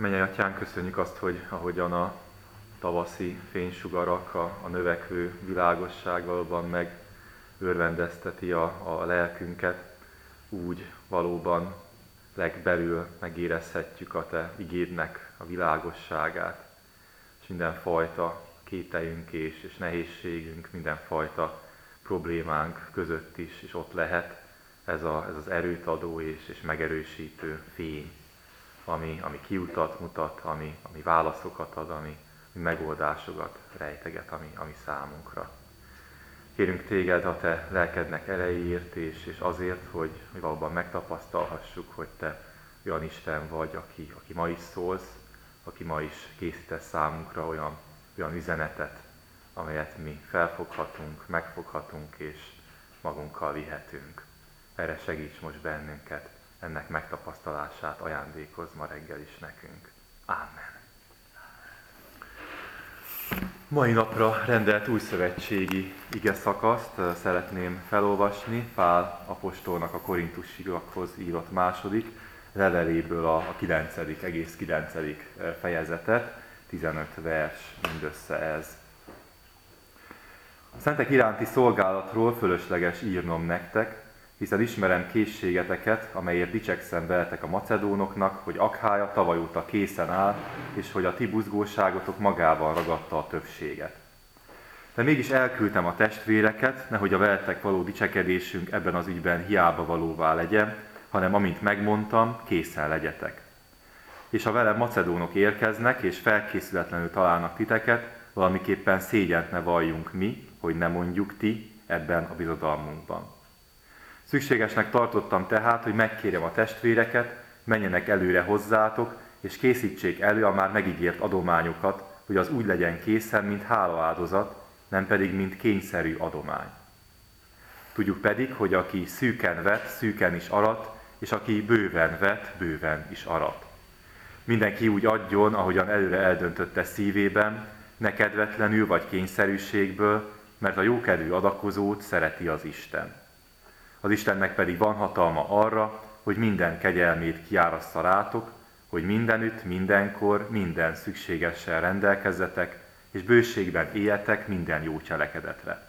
Mennyei Atyánk, köszönjük azt, hogy ahogyan a tavaszi fénysugarak a növekvő világosságban megörvendezteti a lelkünket, úgy valóban legbelül megérezhetjük a Te igédnek a világosságát, és mindenfajta kételjünk és nehézségünk, mindenfajta problémánk között is ott lehet ez az erőt adó és megerősítő fény, ami kiutat mutat, ami válaszokat ad, ami megoldásokat rejteget, ami számunkra. Kérünk Téged a Te lelkednek erejéért, és azért, hogy valóban megtapasztalhassuk, hogy Te olyan Isten vagy, aki ma is szólsz, aki ma is készítesz számunkra olyan üzenetet, amelyet mi felfoghatunk, megfoghatunk, és magunkkal vihetünk. Erre segíts most bennünket, ennek megtapasztalását ajándékozz ma reggel is nekünk. Ámen. Mai napra rendelt újszövetségi ige szakaszt szeretném felolvasni Pál apostolnak a korintusiakhoz írott második leveléből a 9. fejezetet, 15 vers mindössze ez. A szentek iránti szolgálatról fölösleges írnom nektek, hiszen ismerem készségeteket, amelyért dicsekszem veletek a macedónoknak, hogy Akhája tavaly óta készen áll, és hogy a ti buzgóságotok magával ragadta a többséget. De mégis elküldtem a testvéreket, nehogy a veletek való dicsekedésünk ebben az ügyben hiába valóvá legyen, hanem amint megmondtam, készen legyetek. És ha velem macedónok érkeznek, és felkészületlenül találnak titeket, valamiképpen szégyent ne valljunk mi, hogy ne mondjuk ti ebben a bizodalmunkban. Szükségesnek tartottam tehát, hogy megkérjem a testvéreket, menjenek előre hozzátok, és készítsék elő a már megígért adományokat, hogy az úgy legyen készen, mint hálaáldozat, nem pedig mint kényszerű adomány. Tudjuk pedig, hogy aki szűken vet, szűken is arat, és aki bőven vet, bőven is arat. Mindenki úgy adjon, ahogyan előre eldöntötte szívében, ne kedvetlenül vagy kényszerűségből, mert a jókedvű adakozót szereti az Isten. Az Istennek pedig van hatalma arra, hogy minden kegyelmét kiárassza rátok, hogy mindenütt, mindenkor, minden szükségessel rendelkezzetek, és bőségben éljetek minden jó cselekedetre.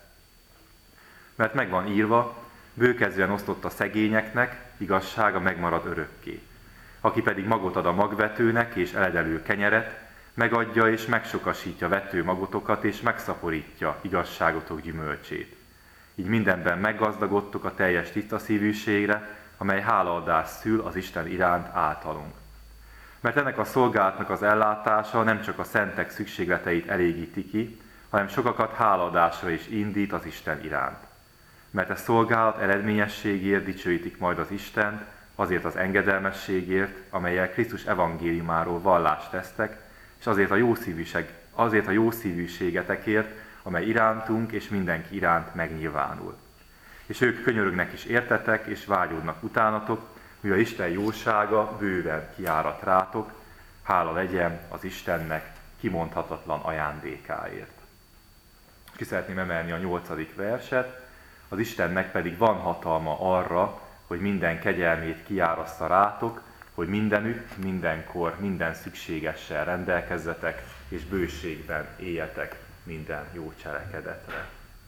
Mert megvan írva, bőkezően osztott a szegényeknek, igazsága megmarad örökké. Aki pedig magot ad a magvetőnek és eledelő kenyeret, megadja és megsokasítja vető magotokat, és megszaporítja igazságotok gyümölcsét. Így mindenben meggazdagodtok a teljes tisztaszívűségre, amely hálaadás szül az Isten iránt általunk. Mert ennek a szolgálatnak az ellátása nem csak a szentek szükségleteit elégíti ki, hanem sokakat hálaadásra is indít az Isten iránt. Mert a szolgálat eredményességért dicsőítik majd az Istent, azért az engedelmességért, amellyel Krisztus evangéliumáról vallást tesztek, és azért a jószívűségetekért, amely irántunk és mindenki iránt megnyilvánul. És ők könyörögnek is értetek, és vágyódnak utánatok, mivel Isten jósága bőven kiárat rátok, hála legyen az Istennek kimondhatatlan ajándékáért. Ki szeretném emelni a 8. verset, az Istennek pedig van hatalma arra, hogy minden kegyelmét kiárassza rátok, hogy mindenütt, mindenkor, minden szükségessel rendelkezzetek, és bőségben éljetek minden jó cselekedetre.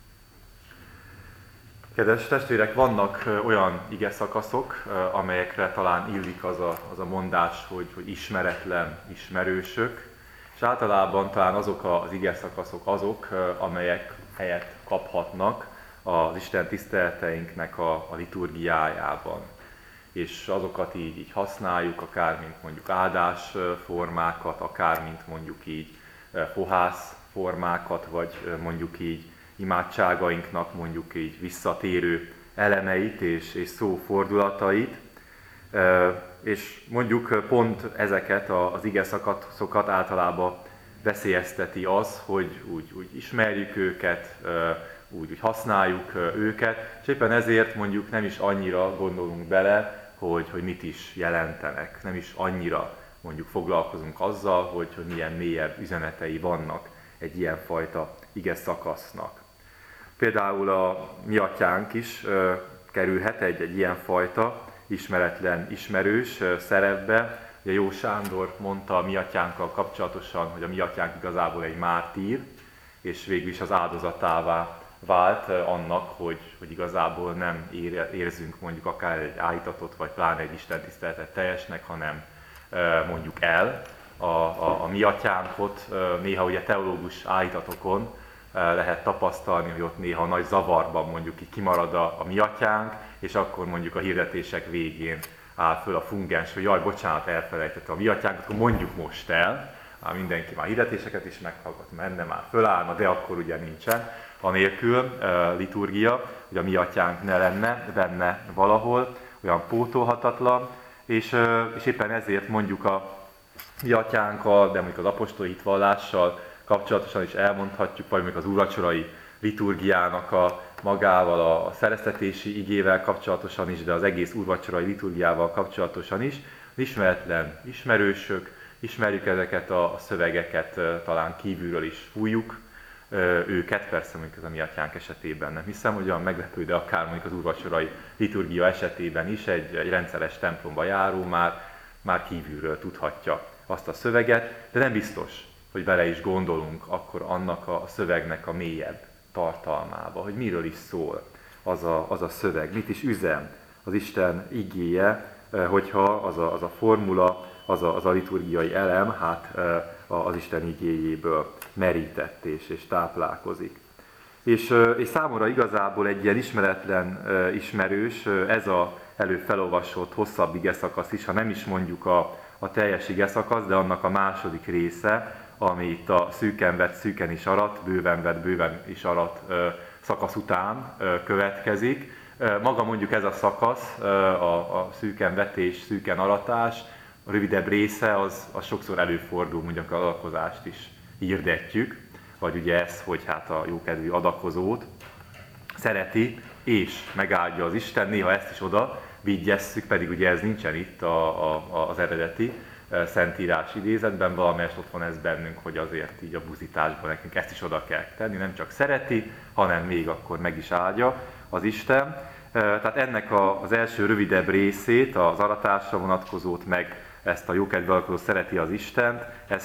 Kedves testvérek, vannak olyan ige szakaszok, amelyekre talán illik az a mondás, hogy ismeretlen ismerősök, és általában talán azok az ige szakaszok azok, amelyek helyet kaphatnak az Isten tiszteleteinknek a liturgiájában. És azokat így használjuk, akár mint mondjuk áldásformákat, akár mint mondjuk így fohászformákat, vagy mondjuk így imádságainknak mondjuk így visszatérő elemeit és szófordulatait. És mondjuk pont ezeket az ige szakaszokat általában veszélyezteti az, hogy úgy ismerjük őket, úgy használjuk őket, és éppen ezért mondjuk nem is annyira gondolunk bele, hogy mit is jelentenek. Nem is annyira mondjuk foglalkozunk azzal, hogy milyen mélyebb üzenetei vannak egy ilyenfajta ige szakasznak. Például a mi atyánk is kerülhet egy ilyenfajta ismeretlen ismerős szerepbe, Ugye Jó Sándor mondta a mi atyánkkal kapcsolatosan, hogy a mi atyánk igazából egy mártír, és végül is az áldozatává vált annak, hogy igazából nem érzünk mondjuk akár egy áhítatot, vagy pláne egy istentiszteletet teljesnek, hanem mondjuk el a mi atyánkot. Néha ugye teológus áhítatokon lehet tapasztalni, hogy ott néha nagy zavarban mondjuk így kimarad a mi atyánk, és akkor mondjuk a hirdetések végén áll föl a fungens, hogy jaj, bocsánat, elfelejtettem a mi atyánkat, akkor mondjuk most el. Mindenki már hirdetéseket is meghallgat, menne már fölállna, de akkor ugye nincsen. Anélkül liturgia, hogy a mi atyánk ne lenne benne valahol, olyan pótolhatatlan, és éppen ezért mondjuk a mi atyánkkal, de mondjuk az apostoli hitvallással kapcsolatosan is elmondhatjuk, vagy mondjuk az úrvacsorai liturgiának magával, a szereztetési igével kapcsolatosan is, de az egész úrvacsorai liturgiával kapcsolatosan is, ismeretlen ismerősök, ismerjük ezeket a szövegeket, talán kívülről is fújjuk őket, persze mondjuk ez a mi atyánk esetében nem hiszem, hogy olyan meglepő, de akár mondjuk az úrvacsorai liturgia esetében is egy rendszeres templomba járó már kívülről tudhatja azt a szöveget, de nem biztos, hogy bele is gondolunk akkor annak a szövegnek a mélyebb tartalmába, hogy miről is szól az a szöveg, mit is üzen az Isten igéje, hogyha az a formula, az a liturgiai elem, hát az Isten igéjéből merített és táplálkozik. És számomra igazából egy ilyen ismeretlen ismerős, ez az előbb felolvasott hosszabb igeszakasz is, ha nem is mondjuk a teljes igeszakasz, de annak a második része, ami itt a szűken vett, szűken is arat, bőven vett, bőven is arat szakasz után következik. Maga mondjuk ez a szakasz, a szűken vetés, szűken aratás, a rövidebb része az sokszor előfordul, mondjuk az adakozást is hirdetjük, vagy ugye ez, hogy hát a jókedvű adakozót szereti és megáldja az Isten, néha ezt is oda vigyesszük, pedig ugye ez nincsen itt az eredeti Szentírás idézetben, valamelyest ott van ez bennünk, hogy azért így a buzításban nekünk ezt is oda kell tenni, nem csak szereti, hanem még akkor meg is áldja az Isten. Tehát ennek az első rövidebb részét, az aratásra vonatkozót, meg ezt a jókedvű adakozót szereti az Istent,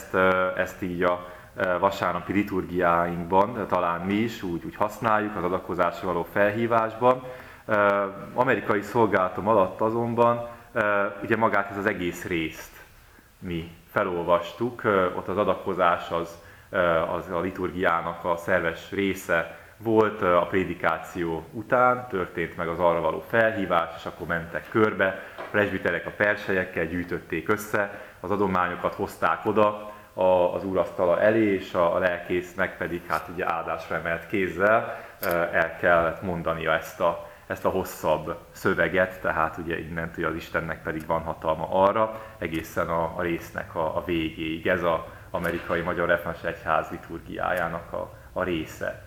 ezt így a vasárnapi liturgiáinkban talán mi is úgy használjuk az adakozásra való felhívásban. Amerikai szolgálatom alatt azonban ugye magát ez az egész részt mi felolvastuk, ott az adakozás az a liturgiának a szerves része volt, a prédikáció után történt meg az arra való felhívás, és akkor mentek körbe, a presbiterek a perselyekkel gyűjtötték össze, az adományokat hozták oda az úrasztala elé, és a lelkésznek pedig hát ugye áldásra emelt kézzel el kellett mondania ezt a hosszabb szöveget, tehát ugye innentől az Istennek pedig van hatalma arra, egészen a résznek a végéig. Ez az amerikai Magyar Református Egyház liturgiájának a része.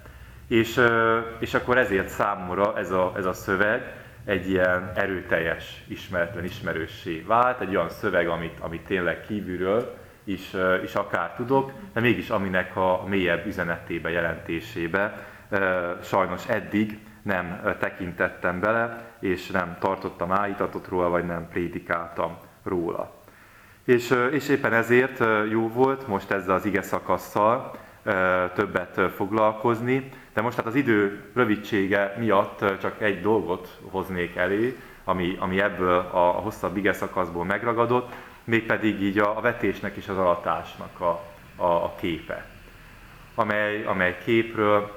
És akkor ezért számomra ez a szöveg egy ilyen erőteljes, ismeretlen ismerőssé vált, egy olyan szöveg, amit tényleg kívülről is akár tudok, de mégis aminek a mélyebb üzenetébe, jelentésébe sajnos eddig nem tekintettem bele, és nem tartottam áhítatot róla, vagy nem prédikáltam róla. És éppen ezért jó volt most ezzel az ige szakasszal többet foglalkozni, de most hát az idő rövidsége miatt csak egy dolgot hoznék elé, ami ebből a hosszabb ige szakaszból megragadott, mégpedig így a vetésnek és az aratásnak a képe, amely képről,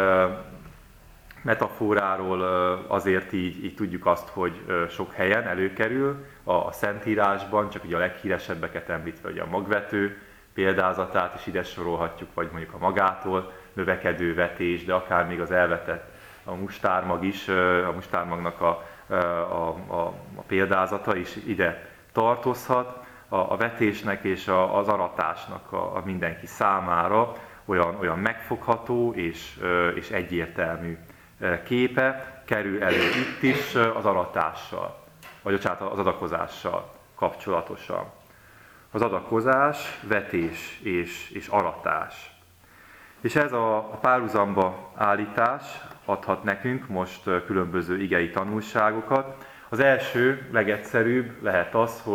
metaforáról azért így tudjuk azt, hogy sok helyen előkerül a Szentírásban, csak ugye a leghíresebbeket említve, ugye a magvető példázatát is ide sorolhatjuk, vagy mondjuk a magától növekedő vetés, de akár még az elvetett a mustármag is, a mustármagnak a példázata is ide tartozhat. A vetésnek és az aratásnak a mindenki számára olyan megfogható és egyértelmű képe kerül elő itt is az aratással, vagy az adakozással kapcsolatosan. Az adakozás, vetés és aratás. És ez a párhuzamba állítás adhat nekünk most különböző igei tanulságokat. Az első, legegyszerűbb lehet az, hogy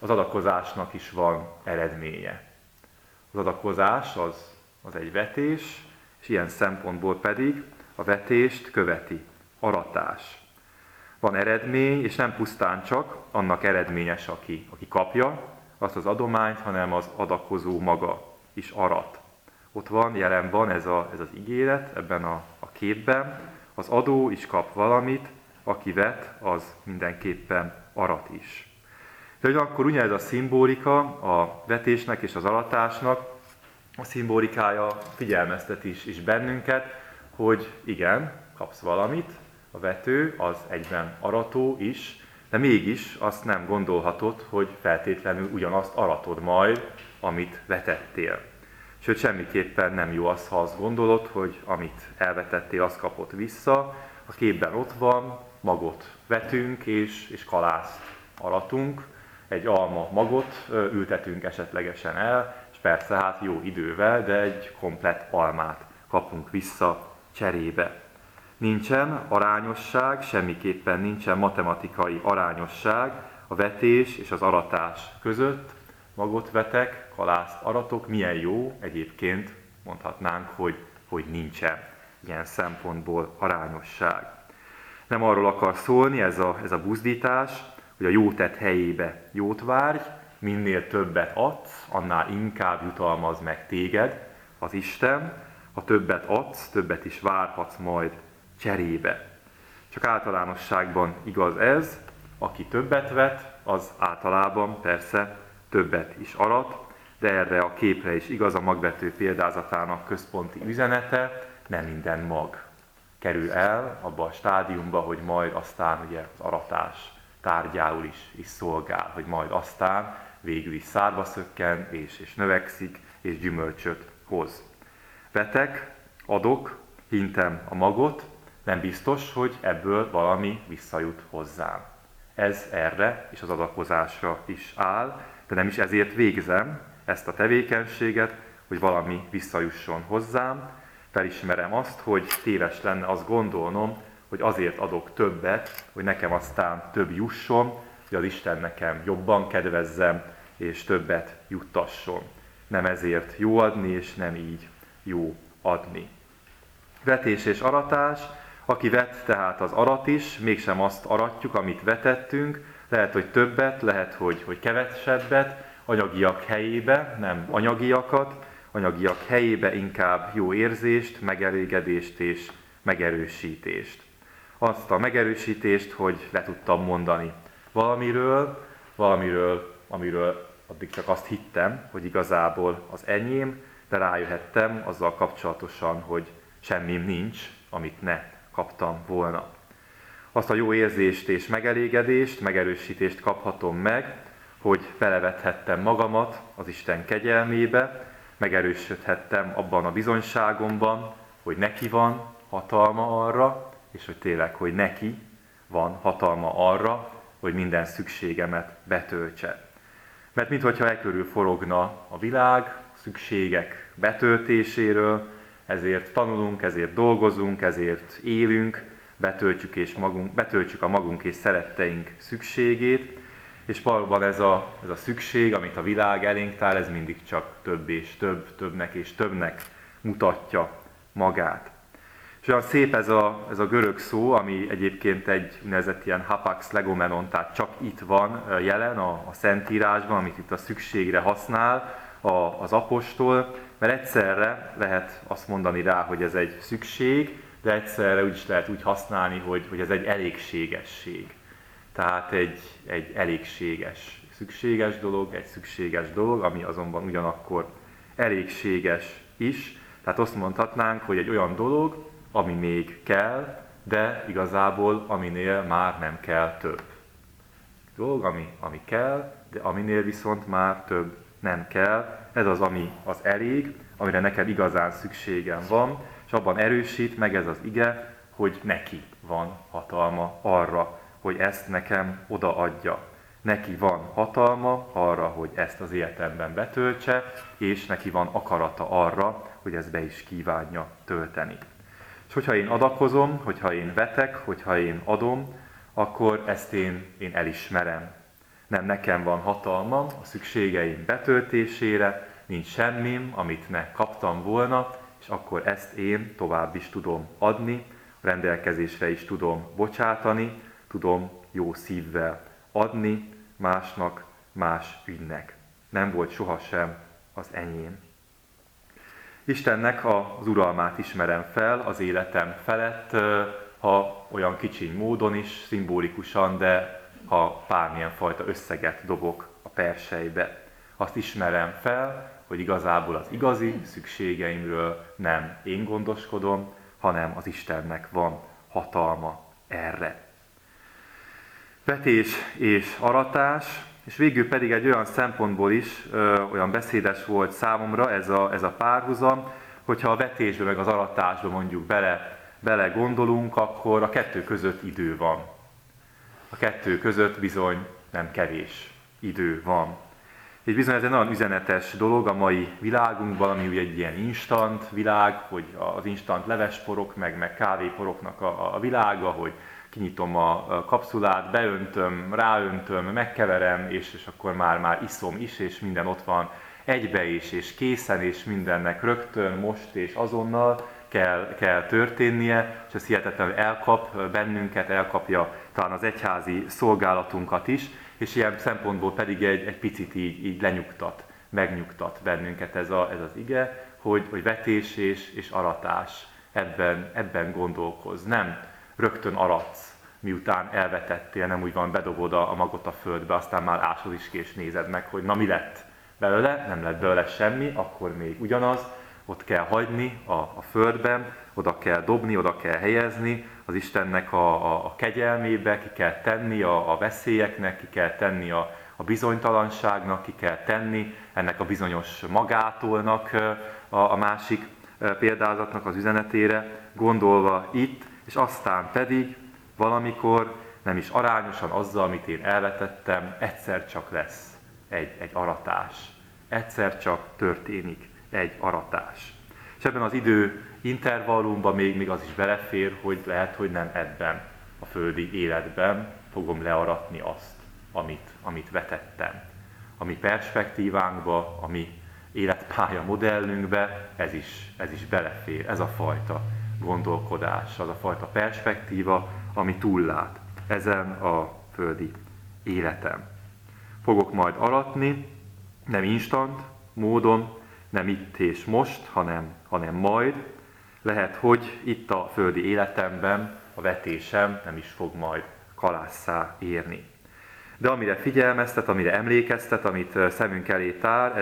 az adakozásnak is van eredménye. Az adakozás az egy vetés, és ilyen szempontból pedig a vetést követi aratás. Van eredmény, és nem pusztán csak annak eredményes, aki kapja azt az adományt, hanem az adakozó maga is arat. Ott van, jelen van ez az ígéret ebben a képben, az adó is kap valamit, aki vet, az mindenképpen arat is. De ugyanakkor ugyanez a szimbolika a vetésnek és az aratásnak, a szimbolikája figyelmeztet is bennünket, hogy igen, kapsz valamit, a vető az egyben arató is, de mégis azt nem gondolhatod, hogy feltétlenül ugyanazt aratod majd, amit vetettél. Sőt, semmiképpen nem jó az, ha azt gondolod, hogy amit elvetettél, azt kapod vissza. A képben ott van, magot vetünk és kalászt aratunk, egy alma magot ültetünk esetlegesen el, és persze hát jó idővel, de egy komplett almát kapunk vissza cserébe. Nincsen arányosság, semmiképpen nincsen matematikai arányosság a vetés és az aratás között. Magot vetek, kalászt aratok, milyen jó, egyébként mondhatnánk, hogy nincsen ilyen szempontból arányosság. Nem arról akar szólni ez a buzdítás, hogy a jó tett helyébe jót várj, minél többet adsz, annál inkább jutalmaz meg téged az Isten, ha többet adsz, többet is várhatsz majd cserébe. Csak általánosságban igaz ez, aki többet vet, az általában persze többet is arat, de erre a képre is igaz a magvető példázatának központi üzenete, nem minden mag kerül el abba a stádiumba, hogy majd aztán ugye az aratás tárgyául is szolgál, hogy majd aztán végül is szárba szökken, és növekszik, és gyümölcsöt hoz. Vetek, adok, hintem a magot, nem biztos, hogy ebből valami visszajut hozzám. Ez erre és az adakozásra is áll, de nem is ezért végzem ezt a tevékenységet, hogy valami visszajusson hozzám. Felismerem azt, hogy téves lenne azt gondolnom, hogy azért adok többet, hogy nekem aztán több jusson, hogy az Isten nekem jobban kedvezzem, és többet juttasson. Nem ezért jó adni, és nem így jó adni. Vetés és aratás, aki vet, tehát az arat is, mégsem azt aratjuk, amit vetettünk, lehet, hogy többet, lehet, hogy kevesebbet, anyagiak helyébe, nem anyagiakat, anyagiak helyébe inkább jó érzést, megelégedést és megerősítést. Azt a megerősítést, hogy le tudtam mondani valamiről, amiről addig csak azt hittem, hogy igazából az enyém, de rájöhettem azzal kapcsolatosan, hogy semmim nincs, amit ne kaptam volna. Azt a jó érzést és megelégedést, megerősítést kaphatom meg, hogy belevethettem magamat az Isten kegyelmébe, megerősödhettem abban a bizonyságomban, hogy neki van hatalma arra, és hogy tényleg, hogy neki van hatalma arra, hogy minden szükségemet betöltse. Mert minthogyha e körül forogna a világ, szükségek betöltéséről, ezért tanulunk, ezért dolgozunk, ezért élünk, betöltjük a magunk és szeretteink szükségét, és valóban ez a szükség, amit a világ elénk tár, ez mindig csak több és több, többnek és többnek mutatja magát. És olyan szép ez a görög szó, ami egyébként egy úgynevezett ilyen hapax legomenon, tehát csak itt van jelen a Szentírásban, amit itt a szükségre használ az apostol, mert egyszerre lehet azt mondani rá, hogy ez egy szükség, de egyszerre úgy is lehet úgy használni, hogy ez egy elégségesség. Tehát egy elégséges, szükséges dolog, egy szükséges dolog, ami azonban ugyanakkor elégséges is. Tehát azt mondhatnánk, hogy egy olyan dolog, ami még kell, de igazából aminél már nem kell több. Dolog, ami kell, de aminél viszont már több nem kell. Ez az, ami az elég, amire nekem igazán szükségem van, és abban erősít meg ez az ige, hogy neki van hatalma arra, hogy ezt nekem odaadja. Neki van hatalma arra, hogy ezt az életemben betöltse, és neki van akarata arra, hogy ezt be is kívánja tölteni. És hogyha én adakozom, hogyha én vetek, hogyha én adom, akkor ezt én elismerem. Nem nekem van hatalmam a szükségeim betöltésére, nincs semmim, amit ne kaptam volna, és akkor ezt én tovább is tudom adni, rendelkezésre is tudom bocsátani, tudom jó szívvel adni másnak, más ügynek. Nem volt sohasem az enyém. Istennek az uralmát ismerem fel az életem felett, ha olyan kicsiny módon is, szimbolikusan, de ha bármilyen fajta összeget dobok a perselybe. Azt ismerem fel, hogy igazából az igazi szükségeimről nem én gondoskodom, hanem az Istennek van hatalma erre. Vetés és aratás, és végül pedig egy olyan szempontból is olyan beszédes volt számomra ez a párhuzam, hogyha a vetésbe meg az aratásba mondjuk bele gondolunk, akkor a kettő között idő van. A kettő között bizony nem kevés idő van. És bizony ez egy nagyon üzenetes dolog a mai világunkban, ami ugye egy ilyen instant világ, hogy az instant levesporok, meg kávéporoknak a világa, hogy kinyitom a kapszulát, beöntöm, ráöntöm, megkeverem, és akkor már iszom is, és minden ott van egybe is, és készen, és mindennek rögtön, most és azonnal kell történnie, és ez hihetetlenül elkap bennünket, elkapja talán az egyházi szolgálatunkat is, és ilyen szempontból pedig egy picit így megnyugtat bennünket ez az ige, hogy vetés és aratás, ebben gondolkozz. Nem rögtön aratsz, miután elvetettél, nem úgy van, bedobod a magot a földbe, aztán már ásod is ki és nézed meg, hogy na mi lett belőle, nem lett belőle semmi, akkor még ugyanaz, ott kell hagyni a földben, oda kell dobni, oda kell helyezni, az Istennek a kegyelmébe ki kell tenni a veszélyeknek, ki kell tenni a bizonytalanságnak, ki kell tenni ennek a bizonyos magátolnak a másik példázatnak az üzenetére, gondolva itt, és aztán pedig valamikor nem is arányosan azzal, amit én elvetettem, egyszer csak lesz egy aratás. Egyszer csak történik egy aratás. És ebben az idő intervallumban még az is belefér, hogy lehet, hogy nem ebben a földi életben fogom learatni azt, amit vetettem. A mi perspektívánkba, a mi életpálya modellünkbe ez is belefér, ez a fajta gondolkodás, az a fajta perspektíva, ami túllát ezen a földi életem. Fogok majd aratni, nem instant módon, nem itt és most, hanem majd. Lehet, hogy itt a földi életemben a vetésem nem is fog majd kalásszá érni. De amire figyelmeztet, amire emlékeztet, amit szemünk elé tár,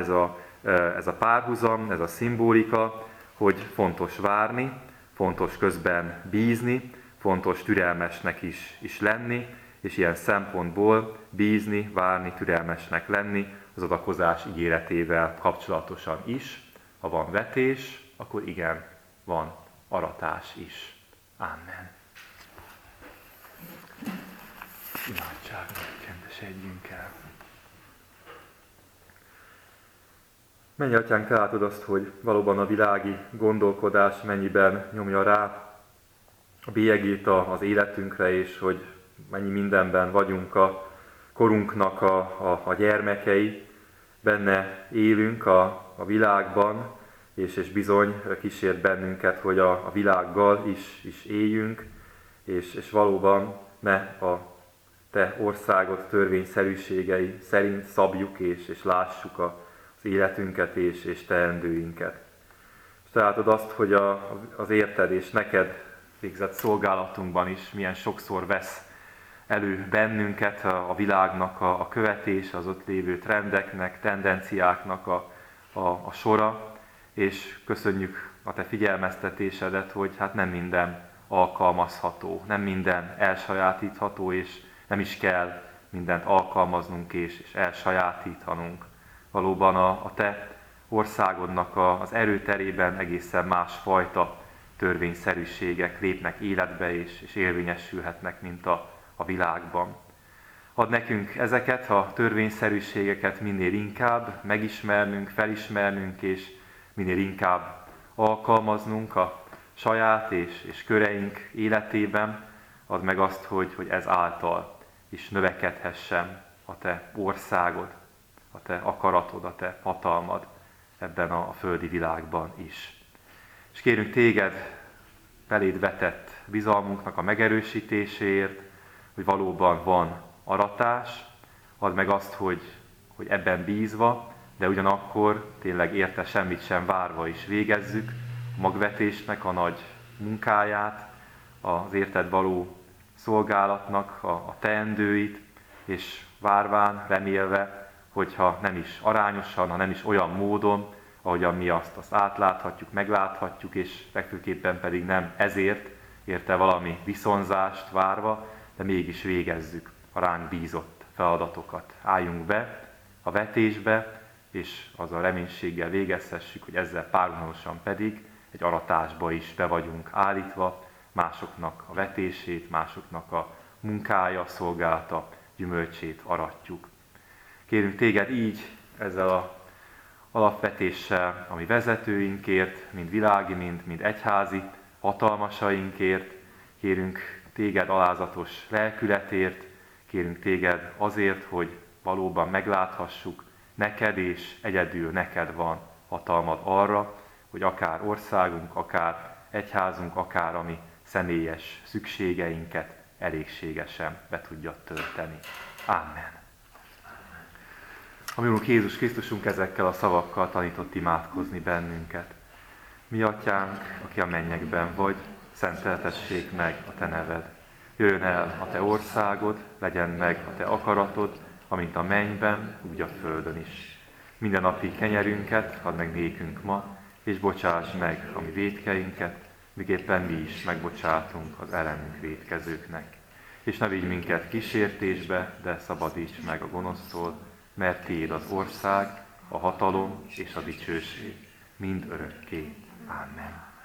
ez a párhuzam, ez a szimbolika, hogy fontos várni, fontos közben bízni, fontos türelmesnek is lenni, és ilyen szempontból bízni, várni, türelmesnek lenni az adakozás ígéretével kapcsolatosan is. Ha van vetés, akkor igen, van aratás is. Amen. Imádságra csendesedjünk el. Mennyi Atyánk, te látod azt, hogy valóban a világi gondolkodás mennyiben nyomja rá a bélyegét az életünkre, és hogy mennyi mindenben vagyunk a korunknak a gyermekei, benne élünk a világban, és bizony kísért bennünket, hogy a világgal is éljünk, és valóban ne a te országod törvényszerűségei szerint szabjuk és lássuk az életünket és teendőinket. És te látod azt, hogy az érted és neked végzett szolgálatunkban is milyen sokszor vesz elő bennünket a világnak a követés, az ott lévő trendeknek, tendenciáknak a sora, és köszönjük a te figyelmeztetésedet, hogy hát nem minden alkalmazható, nem minden elsajátítható, és nem is kell mindent alkalmaznunk és elsajátítanunk. Valóban a te országodnak az erőterében egészen másfajta törvényszerűségek lépnek életbe és érvényesülhetnek, mint a világban. Add nekünk ezeket a törvényszerűségeket minél inkább megismernünk, felismernünk, és minél inkább alkalmaznunk a saját és köreink életében. Add meg azt, hogy ez által is növekedhessen a te országod, a te akaratod, a te hatalmad ebben a földi világban is. És kérünk téged beléd vetett bizalmunknak a megerősítéséért, hogy valóban van aratás, add meg azt, hogy ebben bízva, de ugyanakkor tényleg érte semmit sem várva is végezzük a magvetésnek a nagy munkáját, az érted való szolgálatnak a teendőit, és várván, remélve, hogyha nem is arányosan, ha nem is olyan módon, ahogyan mi azt átláthatjuk, megláthatjuk, és legfőképpen pedig nem ezért érte valami viszonzást várva, de mégis végezzük a ránk bízott feladatokat. Álljunk be a vetésbe, és azzal reménységgel végezhessük, hogy ezzel párhuzamosan pedig egy aratásba is be vagyunk állítva, másoknak a vetését, másoknak a munkája, szolgálata, gyümölcsét aratjuk. Kérünk téged így ezzel a alapvetéssel, ami vezetőinkért, mind világi, mind egyházi hatalmasainkért, kérünk téged alázatos lelkületért, kérünk téged azért, hogy valóban megláthassuk, neked és egyedül neked van hatalmad arra, hogy akár országunk, akár egyházunk, akár a mi személyes szükségeinket elégségesen be tudja tölteni. Amen. A mi Urunk Jézus Krisztusunk ezekkel a szavakkal tanított imádkozni bennünket. Mi atyánk, aki a mennyekben vagy, szenteltessék meg a te neved. Jöjjön el a te országod, legyen meg a te akaratod, amint a mennyben, úgy a földön is. Minden napi kenyerünket add meg nékünk ma, és bocsáss meg a mi vétkeinket, miképpen mi is megbocsátunk az ellenünk vétkezőknek. És ne vigy minket kísértésbe, de szabadíts meg a gonosztól, mert tiéd az ország, a hatalom és a dicsőség, mind örökké. Amen.